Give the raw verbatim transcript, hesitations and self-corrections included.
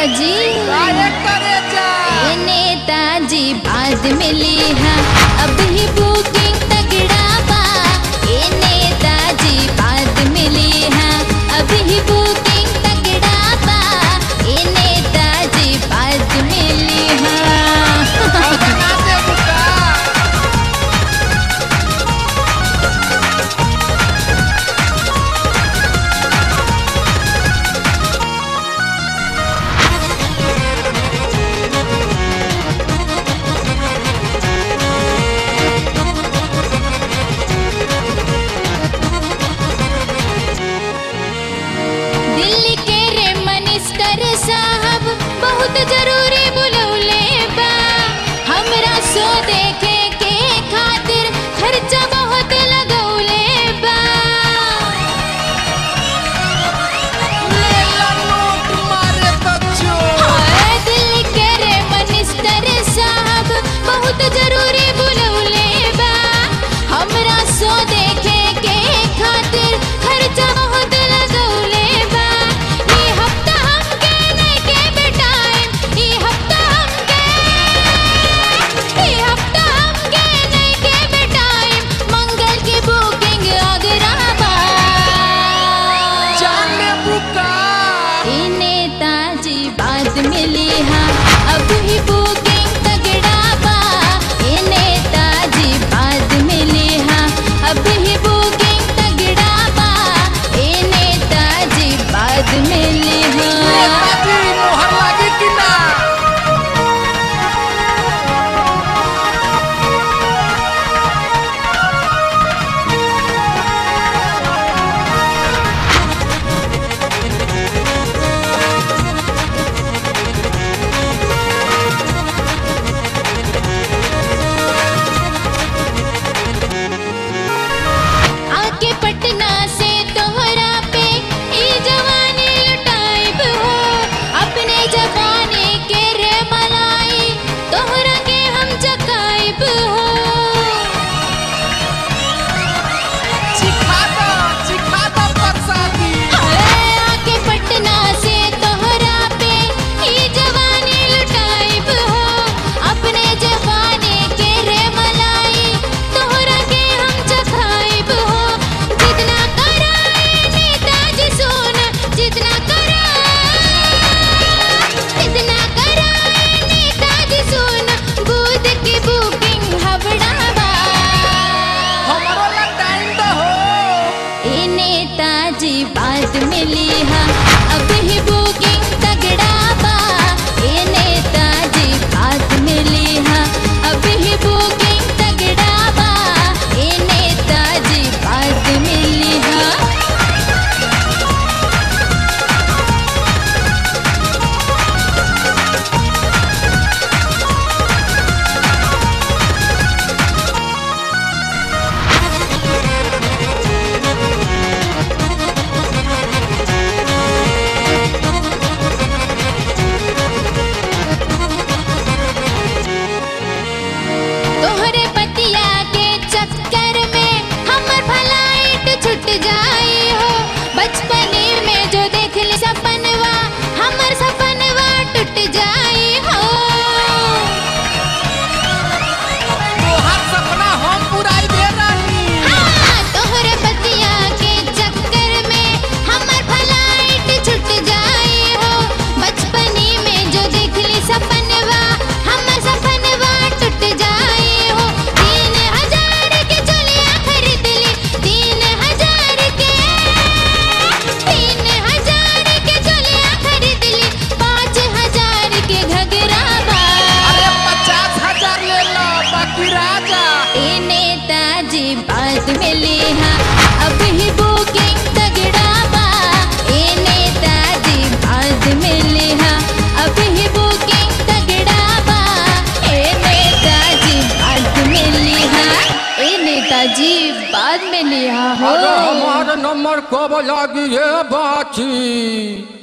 नेताजी नेताजी बाद मिली है अब ही बुकिंग तगड़ा बा। ए नेताजी बाद मिली है अब ही बुकिंग तगड़ा बा। ए नेताजी बाद मिली है। दिल्ली के रे मिनिस्टर साहब बहुत जरूरी बुलौले बा। हमरा सो देखे के खातिर खर्चा बहुत लगौले बा। हाय दिल्ली के रे मिनिस्टर साहब बहुत जरूरी बुलौले बा। हमरा सो देखे के खातिर खर्चा बहुत लगौले बा। ई हफ्ता हमके नइखे बेटाइम ई हफ्ता हमके ई हफ्ता हमके नइखे बेटाइम मंगल की बुकिंग आगरा बा। ई नेताजी बाद मिली है अब ही बुकिंग तगड़ा बा। ए नेताजी बाद मिली है अब ही बुकिंग तगड़ा बा। ए नेताजी बाद मिली है। आके पटना से तोहरा पे ई जवानी लुटाइब हो। अपने जवानी के रे मलाई तोहरा के हम चकाइब हो। हाय आके पटना से तोहरा पे ई जवानी लुटाइब हो। अपने जवानी के रे मलाई तोहरा के हम चखाइब हो। जितना कराए नेताजी सुन जितना कराए जितना कराए नेताजी सुन बूथ की बुकिंग हबड़ा बा। ए नेताजी बाद मिली है अब ही बुकिंग तगड़ा बा। ए नेताजी बाद मिली है अब ही बुकिंग तगड़ा बा। ए नेताजी बाद मिली है। तोहरे पतिया के चक्कर में हमर फ्लाइट छूट जाई हो। बचपने में जो देख ली सपनवा हमर सपनवा टूट जाई हो। हाँ, तोहरे पतिया के चक्कर में हमर फ्लाइट छूट जाई हो। बचपने में जो देख ली सपनवा हमर सपनवा टूट जाई हो। तीन हजार के चोलिया खरीद ली तीन हजार के तीन हजार के चोलिया खरीद ली पाँच हजार के घगरा बा। ए नेताजी बाद मिली है अब ही बुकिंग तगड़ा बा। ए नेताजी बाद मिली है अब ही बुकिंग तगड़ा बा। ए नेताजी बाद मिली है ए नेताजी बाद मिली है हो। हमारे नंबर कब लगी ये बाची।